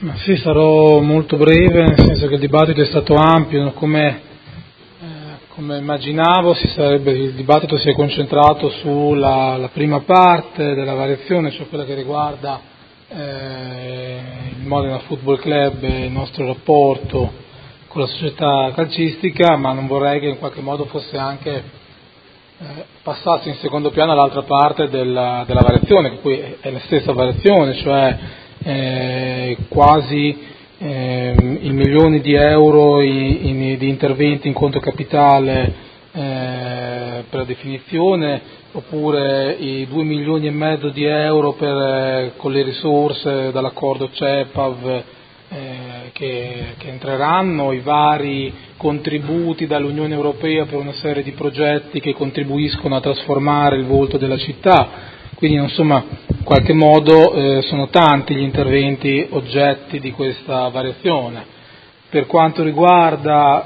Ma sì, sarò molto breve, nel senso che il dibattito è stato ampio, come immaginavo il dibattito si è concentrato sulla prima parte della variazione, cioè quella che riguarda il Modena Football Club e il nostro rapporto con la società calcistica, ma non vorrei che in qualche modo fosse anche passasse in secondo piano l'altra parte della variazione, che poi è la stessa variazione, cioè quasi i milioni di euro di interventi in conto capitale per la definizione, oppure i 2 milioni e mezzo di euro con le risorse dall'accordo CEPAV che entreranno, i vari contributi dall'Unione Europea per una serie di progetti che contribuiscono a trasformare il volto della città. Quindi insomma in qualche modo sono tanti gli interventi oggetti di questa variazione. Per quanto riguarda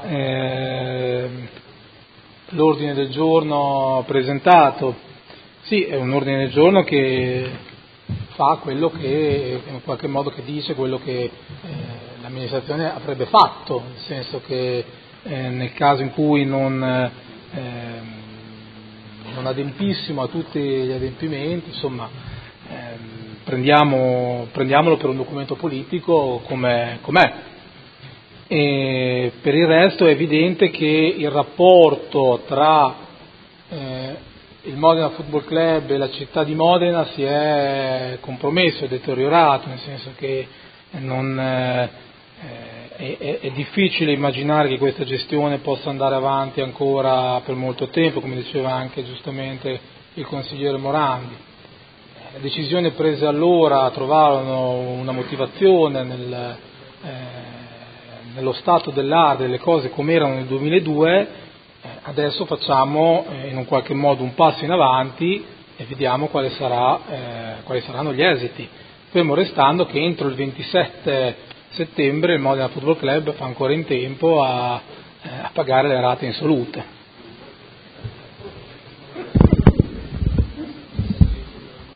l'ordine del giorno presentato, sì, è un ordine del giorno che fa quello che in qualche modo che dice quello che l'amministrazione avrebbe fatto, nel senso che nel caso in cui non adempissimo a tutti gli adempimenti, insomma, prendiamolo per un documento politico com'è. E per il resto è evidente che il rapporto tra il Modena Football Club e la città di Modena si è compromesso, è deteriorato, nel senso che è difficile immaginare che questa gestione possa andare avanti ancora per molto tempo, come diceva anche giustamente il consigliere Morandi. Le decisioni prese allora trovarono una motivazione nello stato dell'arte delle cose come erano nel 2002, adesso facciamo in un qualche modo un passo in avanti e vediamo quali saranno gli esiti, fermo restando che entro il 27 settembre il Modena Football Club fa ancora in tempo a pagare le rate insolute.